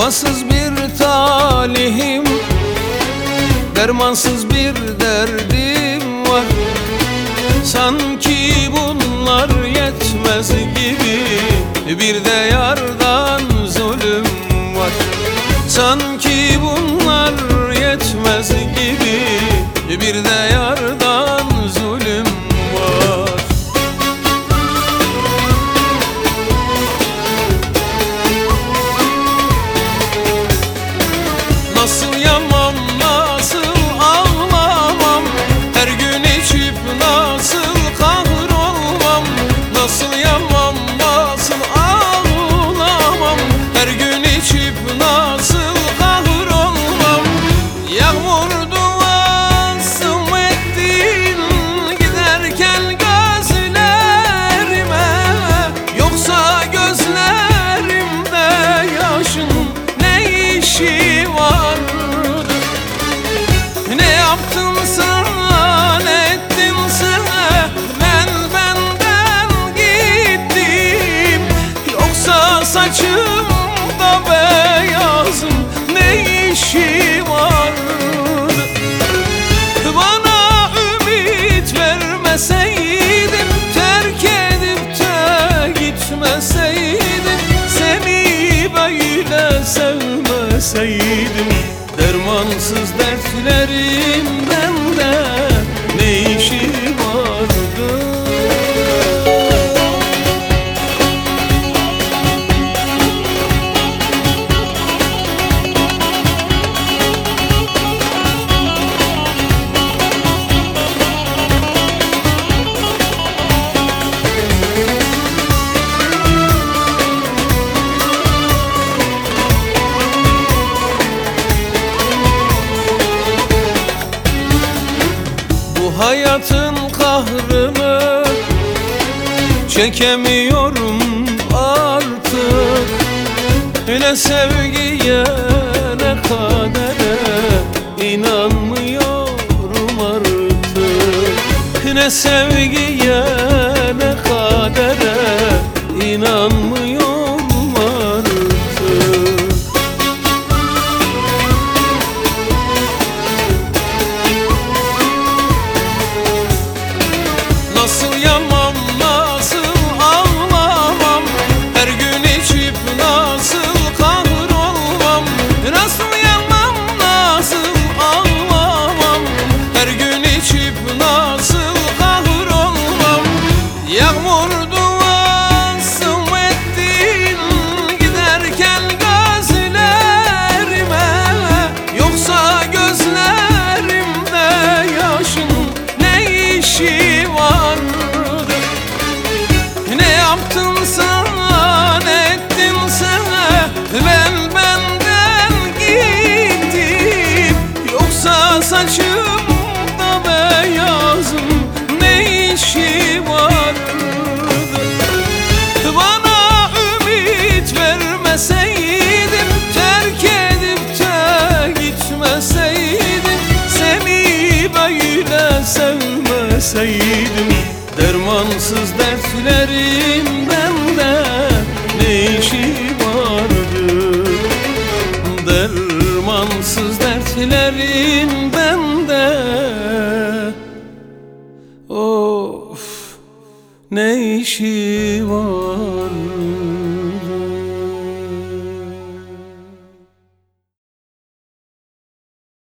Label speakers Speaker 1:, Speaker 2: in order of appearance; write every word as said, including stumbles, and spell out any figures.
Speaker 1: Vefasız bir talihim, dermansız bir derdim var. Sanki bunlar yetmez gibi bir de yardan zulüm var. Sanki bunlar yetmez gibi bir de yardan zulüm var. Nasıl yanmam, nasıl ağlamam, her gün içip nasıl kahrolmam. Nasıl yanmam, nasıl ağlamam, her gün içip nasıl kahrolmam. Yağmur duasım ettin giderken gözlerime, yoksa gözlerimde yaşın ne işi var? Ne yaptımsa ne ettimse ben benden gittim, yoksa saçımda beyazın ne işi var? Bana ümit vermeseydin, terk edip de gitmeseydin, seni böyle sevmeseydim, dermansız dertlerimden de ne işi vardı? Hayatın kahrını çekemiyorum artık. Ne sevgiye ne kadere inanmıyorum artık. Ne sevgiye ne kadere inanmıyorum artık. Nasıl yanmam, nasıl ağlamam, her gün içip nasıl kahrolmam. Nasıl yanmam, nasıl ağlamam, her gün içip nasıl kahrolmam. Yağmur duasım ettin giderken gözlerime, yoksa gözlerimde yaşın ne işi var? Ne yaptımsa ne ettimse ben benden gittim, yoksa saçımda beyazın ne işi var? Bana ümit vermeseydin, terk edip de gitmeseydin, seni böyle sevmeseydim, dermansız dertlerimden de ne işi vardı? Dermansız dertlerimden de of ne işi var?